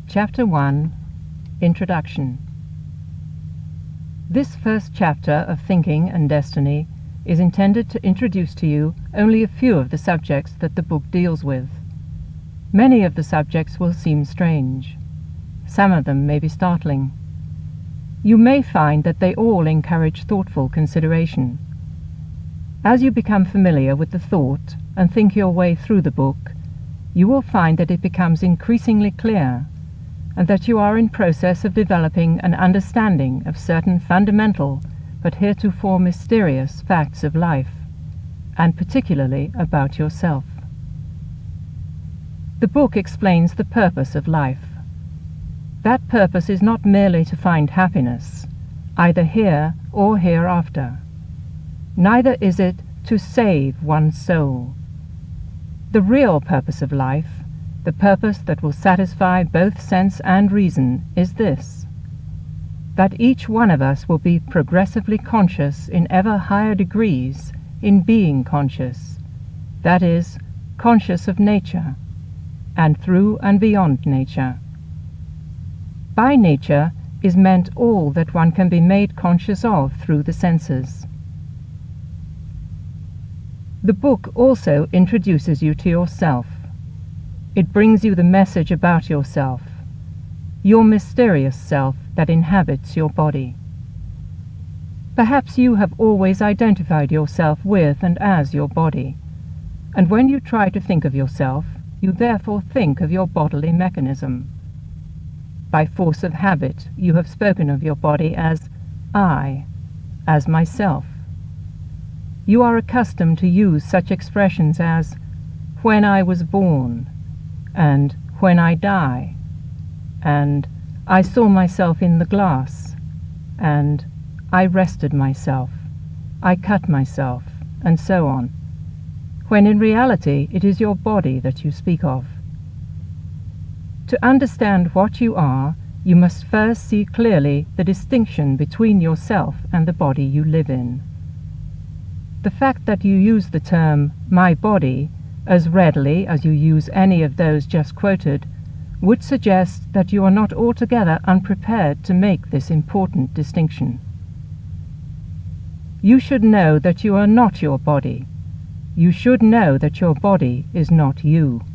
Chapter 1 Introduction. This first chapter of Thinking and Destiny is intended to introduce to you only a few of the subjects that the book deals with. Many of the subjects will seem strange. Some of them may be startling. You may find that they all encourage thoughtful consideration. As you become familiar with the thought and think your way through the book, you will find that it becomes increasingly clear, and that you are in process of developing an understanding of certain fundamental but heretofore mysterious facts of life, and particularly about yourself. The book explains the purpose of life. That purpose is not merely to find happiness, either here or hereafter. Neither is it to save one's soul. The real purpose of life, the purpose that will satisfy both sense and reason, is this: that each one of us will be progressively conscious in ever higher degrees in being conscious, that is, conscious of nature, and through and beyond nature. By nature is meant all that one can be made conscious of through the senses. The book also introduces you to yourself. It brings you the message about yourself, your mysterious self that inhabits your body. Perhaps you have always identified yourself with and as your body, and when you try to think of yourself, you therefore think of your bodily mechanism. By force of habit, you have spoken of your body as I, as myself. You are accustomed to use such expressions as "when I was born," and "when I die," and "I saw myself in the glass," and "I rested myself," "I cut myself," and so on, when in reality it is your body that you speak of. To understand what you are, you must first see clearly the distinction between yourself and the body you live in. The fact that you use the term "my body" as readily as you use any of those just quoted would suggest that you are not altogether unprepared to make this important distinction. You should know that you are not your body. You should know that your body is not you.